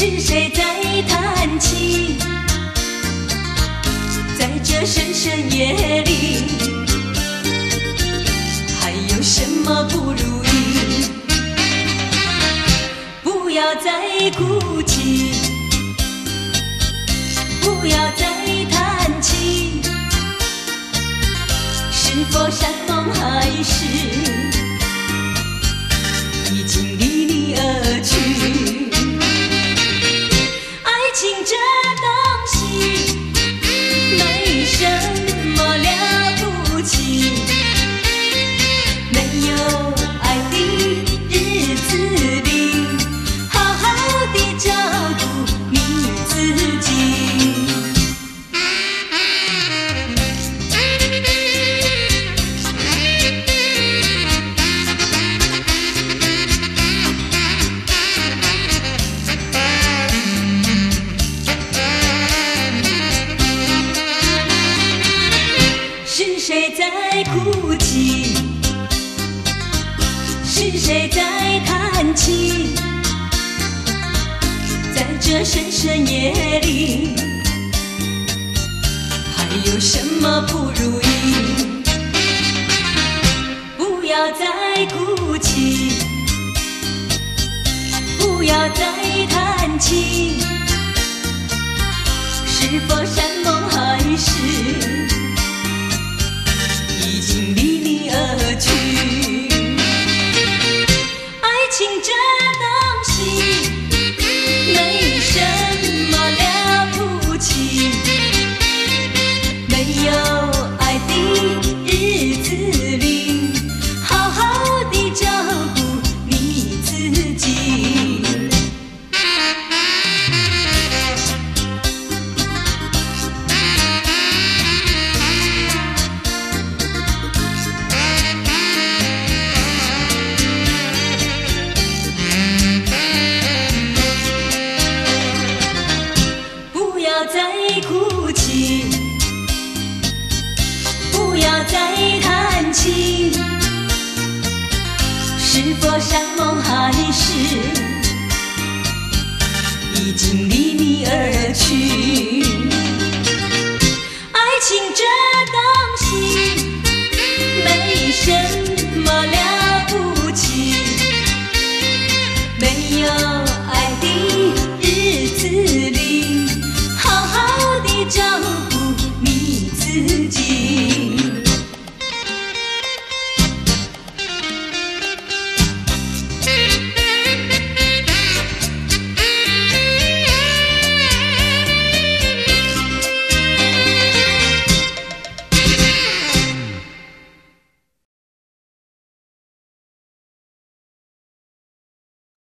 是谁在叹气？在这深深夜里，还有什么不如意？不要再哭泣，不要再叹气，是否山盟海誓已经离你而去？爱情这东西没什么了不起，没有爱的日子里，好好地照顾你自己。是谁在哭泣？是谁在叹气？在这深深夜里，还有什么不如意？不要再哭泣，不要再叹气，是否山盟海誓已经离你而去？爱情这东西没什么了不起，没有爱的日子里，好好地照顾你自己。不要再哭泣，不要再叹气，是否山盟海誓已经离你而去？